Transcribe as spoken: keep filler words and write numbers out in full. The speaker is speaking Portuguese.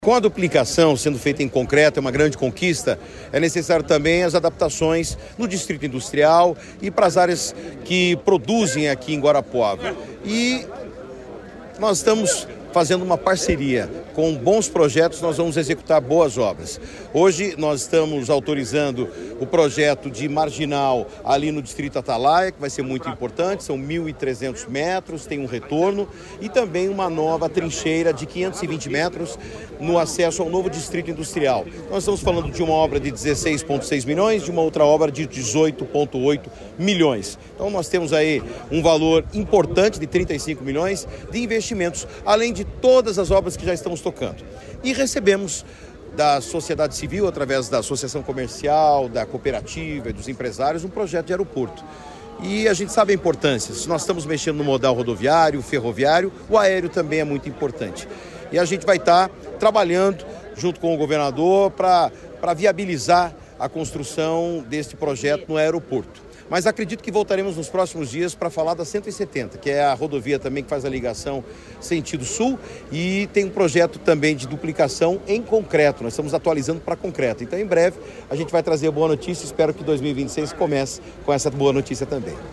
Com a duplicação sendo feita em concreto, é uma grande conquista, é necessário também as adaptações no distrito industrial e para as áreas que produzem aqui em Guarapuava. E nós estamos fazendo uma parceria. Com bons projetos, nós vamos executar boas obras. Hoje, nós estamos autorizando o projeto de marginal ali no distrito Atalaia, que vai ser muito importante, são mil e trezentos metros, tem um retorno, e também uma nova trincheira de quinhentos e vinte metros no acesso ao novo distrito industrial. Nós estamos falando de uma obra de dezesseis vírgula seis milhões, de uma outra obra de dezoito vírgula oito milhões. Então, nós temos aí um valor importante de trinta e cinco milhões de investimentos, além de todas as obras que já estamos tocando. E recebemos da sociedade civil, através da associação comercial, da cooperativa e dos empresários, um projeto de aeroporto. E a gente sabe a importância. Se nós estamos mexendo no modal rodoviário, ferroviário, o aéreo também é muito importante. E a gente vai estar trabalhando junto com o governador para para viabilizar a construção deste projeto no aeroporto. Mas acredito que voltaremos nos próximos dias para falar da cento e setenta, que é a rodovia também que faz a ligação sentido sul, e tem um projeto também de duplicação em concreto. Nós estamos atualizando para concreto. Então, em breve, a gente vai trazer boa notícia. Espero que dois mil e vinte e seis comece com essa boa notícia também.